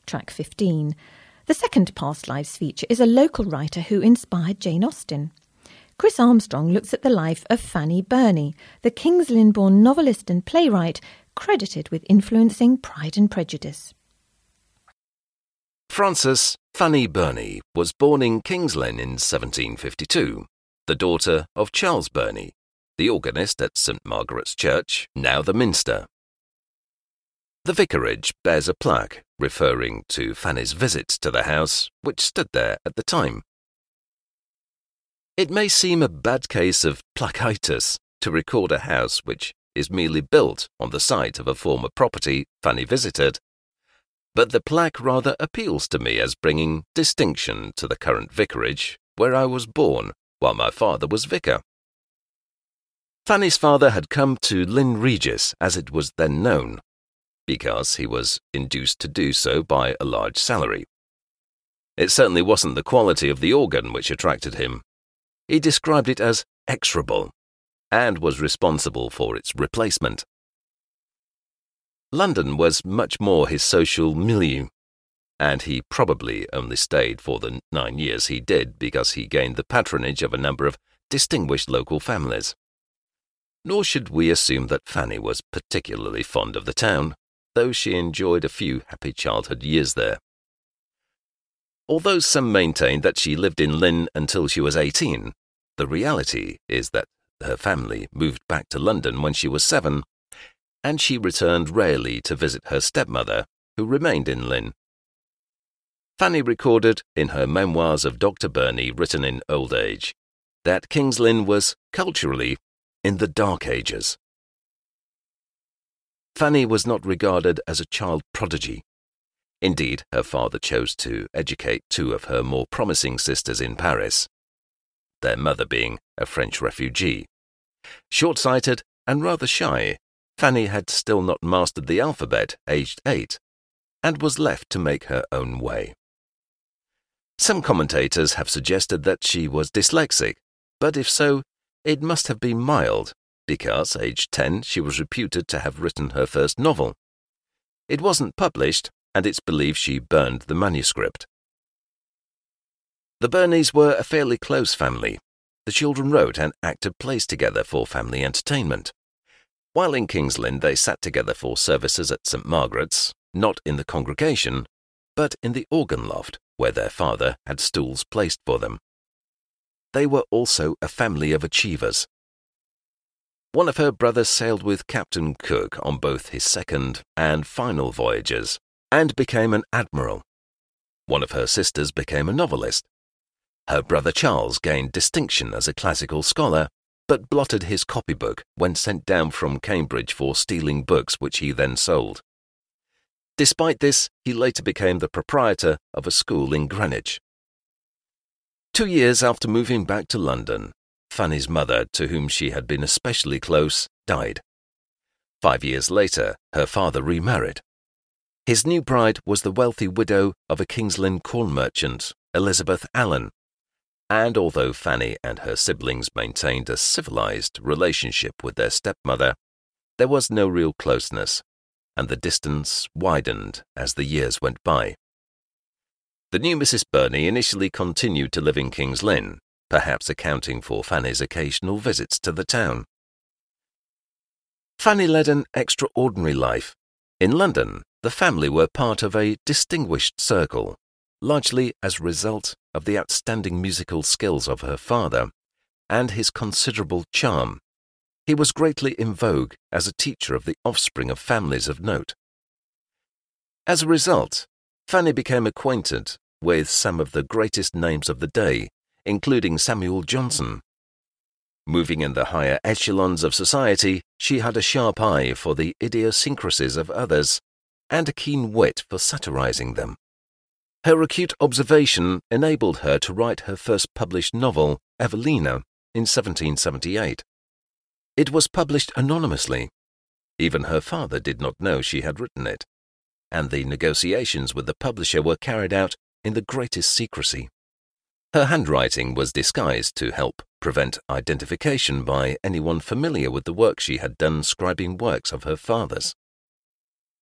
track 15. The second Past Lives feature is a local writer who inspired Jane Austen. Chris Armstrong looks at the life of Fanny Burney, the Kings Lynn-born novelist and playwright credited with influencing Pride and Prejudice. Frances Fanny Burney was born in Kings Lynn in 1752, the daughter of Charles Burney, the organist at St Margaret's Church, now the Minster. The vicarage bears a plaque referring to Fanny's visits to the house, which stood there at the time. It may seem a bad case of placitis to record a house which is merely built on the site of a former property Fanny visited, but the plaque rather appeals to me as bringing distinction to the current vicarage where I was born while my father was vicar. Fanny's father had come to Lynn Regis, as it was then known, because he was induced to do so by a large salary. It certainly wasn't the quality of the organ which attracted him. He described it as execrable and was responsible for its replacement. London was much more his social milieu, and he probably only stayed for the 9 years he did because he gained the patronage of a number of distinguished local families. Nor should we assume that Fanny was particularly fond of the town, though she enjoyed a few happy childhood years there. Although some maintain that she lived in Lynn until she was 18, the reality is that her family moved back to London when she was 7, and she returned rarely to visit her stepmother, who remained in Lynn. Fanny recorded in her Memoirs of Dr. Burney, written in old age, that Kings Lynn was, culturally, in the Dark Ages. Fanny was not regarded as a child prodigy. Indeed, her father chose to educate 2 of her more promising sisters in Paris, their mother being a French refugee. Short-sighted and rather shy, Fanny had still not mastered the alphabet, aged 8, and was left to make her own way. Some commentators have suggested that she was dyslexic, but if so, it must have been mild, because, aged 10, she was reputed to have written her first novel. It wasn't published, and it's believed she burned the manuscript. The Burneys were a fairly close family. The children wrote and acted plays together for family entertainment. While in Kings Lynn, they sat together for services at St Margaret's, not in the congregation, but in the organ loft, where their father had stools placed for them. They were also a family of achievers. One of her brothers sailed with Captain Cook on both his second and final voyages, and became an admiral. One of her sisters became a novelist. Her brother Charles gained distinction as a classical scholar, but blotted his copybook when sent down from Cambridge for stealing books which he then sold. Despite this, he later became the proprietor of a school in Greenwich. 2 years after moving back to London, Fanny's mother, to whom she had been especially close, died. 5 years later, her father remarried. His new bride was the wealthy widow of a Kings Lynn corn merchant, Elizabeth Allen, and although Fanny and her siblings maintained a civilized relationship with their stepmother, there was no real closeness, and the distance widened as the years went by. The new Mrs. Burney initially continued to live in Kings Lynn, perhaps accounting for Fanny's occasional visits to the town. Fanny led an extraordinary life. In London, the family were part of a distinguished circle, largely as a result of the outstanding musical skills of her father and his considerable charm. He was greatly in vogue as a teacher of the offspring of families of note. As a result, Fanny became acquainted with some of the greatest names of the day, including Samuel Johnson. Moving in the higher echelons of society, she had a sharp eye for the idiosyncrasies of others and a keen wit for satirizing them. Her acute observation enabled her to write her first published novel, Evelina, in 1778. It was published anonymously. Even her father did not know she had written it, and the negotiations with the publisher were carried out in the greatest secrecy. Her handwriting was disguised to help prevent identification by anyone familiar with the work she had done scribing works of her father's.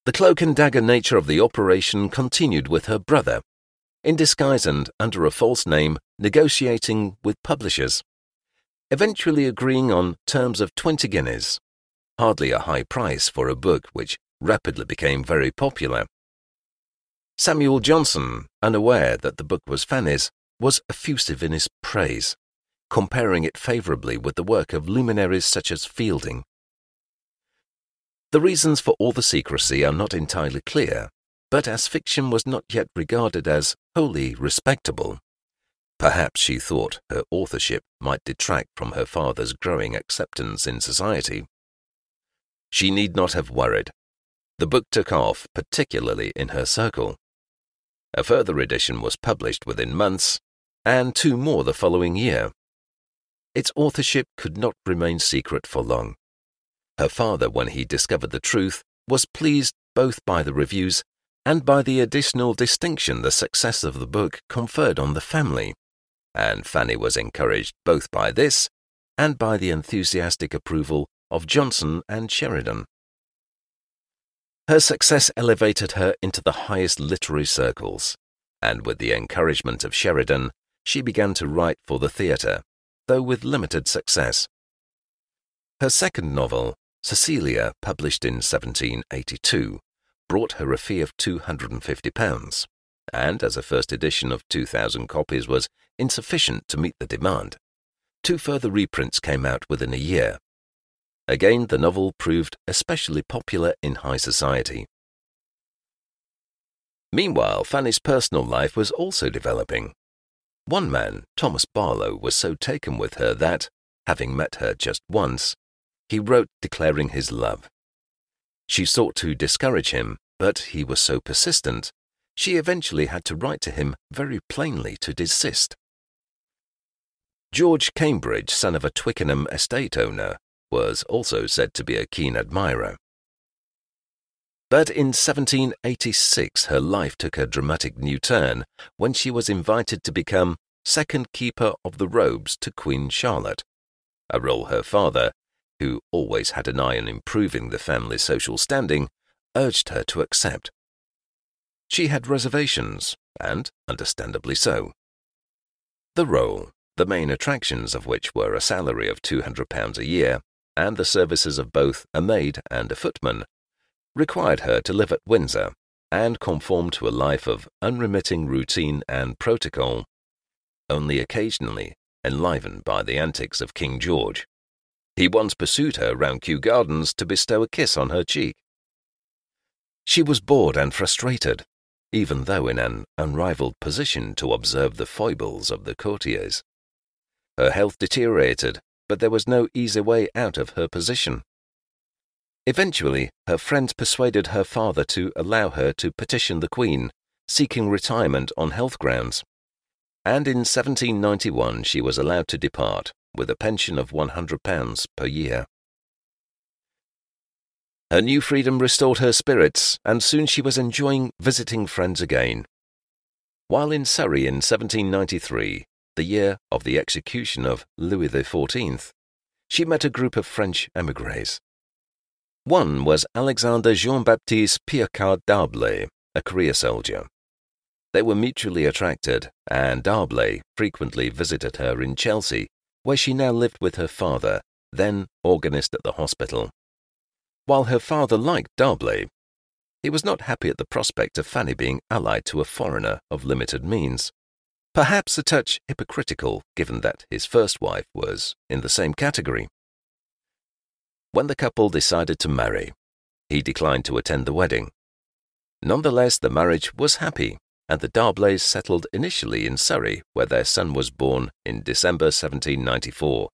The cloak and dagger nature of the operation continued with her brother, in disguise and under a false name, negotiating with publishers, eventually agreeing on terms of 20 guineas, hardly a high price for a book which rapidly became very popular. Samuel Johnson, unaware that the book was Fanny's, was effusive in his praise, comparing it favourably with the work of luminaries such as Fielding. The reasons for all the secrecy are not entirely clear, but as fiction was not yet regarded as wholly respectable, perhaps she thought her authorship might detract from her father's growing acceptance in society. She need not have worried. The book took off, particularly in her circle. A further edition was published within months, and 2 more the following year. Its authorship could not remain secret for long. Her father, when he discovered the truth, was pleased both by the reviews and by the additional distinction the success of the book conferred on the family, and Fanny was encouraged both by this and by the enthusiastic approval of Johnson and Sheridan. Her success elevated her into the highest literary circles, and with the encouragement of Sheridan, she began to write for the theatre, though with limited success. Her second novel, Cecilia, published in 1782, brought her a fee of £250, and as a first edition of 2,000 copies was insufficient to meet the demand, 2 further reprints came out within a year. Again, the novel proved especially popular in high society. Meanwhile, Fanny's personal life was also developing. One man, Thomas Barlow, was so taken with her that, having met her just once, he wrote declaring his love. She sought to discourage him, but he was so persistent, she eventually had to write to him very plainly to desist. George Cambridge, son of a Twickenham estate owner, was also said to be a keen admirer. But in 1786 her life took a dramatic new turn when she was invited to become second keeper of the robes to Queen Charlotte, a role her father, who always had an eye on improving the family's social standing, urged her to accept. She had reservations, and understandably so. The role, the main attractions of which were a salary of £200 a year and the services of both a maid and a footman, required her to live at Windsor and conform to a life of unremitting routine and protocol, only occasionally enlivened by the antics of King George. He once pursued her round Kew Gardens to bestow a kiss on her cheek. She was bored and frustrated, even though in an unrivalled position to observe the foibles of the courtiers. Her health deteriorated, but there was no easy way out of her position. Eventually, her friends persuaded her father to allow her to petition the Queen, seeking retirement on health grounds, and in 1791 she was allowed to depart with a pension of £100 per year. Her new freedom restored her spirits, and soon she was enjoying visiting friends again. While in Surrey in 1793, the year of the execution of Louis XIV, she met a group of French émigrés. One was Alexander Jean-Baptiste Piocard d'Arblay, a career soldier. They were mutually attracted, and D'Arblay frequently visited her in Chelsea, where she now lived with her father, then organist at the hospital. While her father liked D'Arblay, he was not happy at the prospect of Fanny being allied to a foreigner of limited means, perhaps a touch hypocritical given that his first wife was in the same category. When the couple decided to marry, he declined to attend the wedding. Nonetheless, the marriage was happy, and the D'Arblays settled initially in Surrey, where their son was born in December 1794.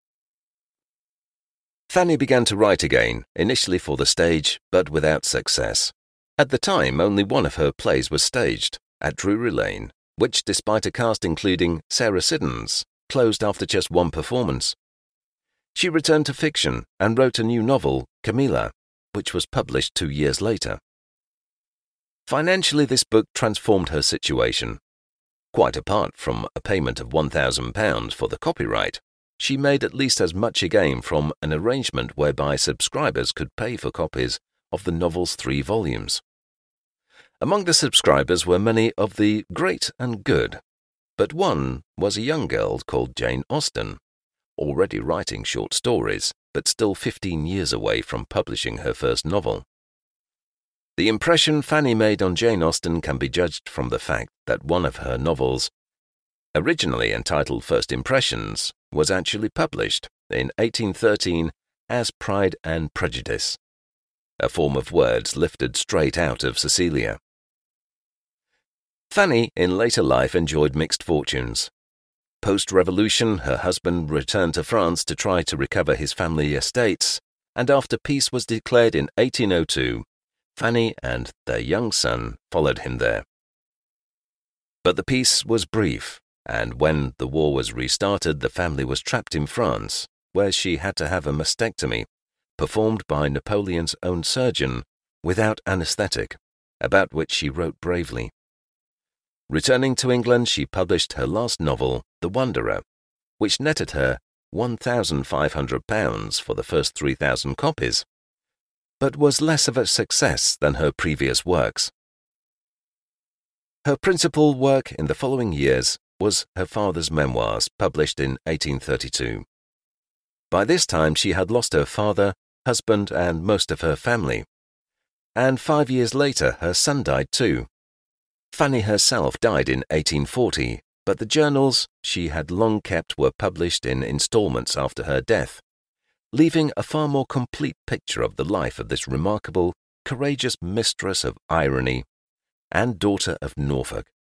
Fanny began to write again, initially for the stage, but without success. At the time, only one of her plays was staged, at Drury Lane, which, despite a cast including Sarah Siddons, closed after just one performance. She returned to fiction and wrote a new novel, Camilla, which was published 2 years later. Financially, this book transformed her situation. Quite apart from a payment of £1,000 for the copyright, she made at least as much again from an arrangement whereby subscribers could pay for copies of the novel's 3 volumes. Among the subscribers were many of the great and good, but one was a young girl called Jane Austen, already writing short stories, but still 15 years away from publishing her first novel. The impression Fanny made on Jane Austen can be judged from the fact that one of her novels, originally entitled First Impressions, was actually published in 1813 as Pride and Prejudice, a form of words lifted straight out of Cecilia. Fanny, in later life, enjoyed mixed fortunes. Post-revolution, her husband returned to France to try to recover his family estates, and after peace was declared in 1802, Fanny and their young son followed him there. But the peace was brief, and when the war was restarted, the family was trapped in France, where she had to have a mastectomy, performed by Napoleon's own surgeon, without anaesthetic, about which she wrote bravely. Returning to England, she published her last novel, The Wanderer, which netted her £1,500 for the first 3,000 copies, but was less of a success than her previous works. Her principal work in the following years was her father's memoirs, published in 1832. By this time she had lost her father, husband, and most of her family, and 5 years later her son died too. Fanny herself died in 1840, but the journals she had long kept were published in installments after her death, leaving a far more complete picture of the life of this remarkable, courageous mistress of irony and daughter of Norfolk.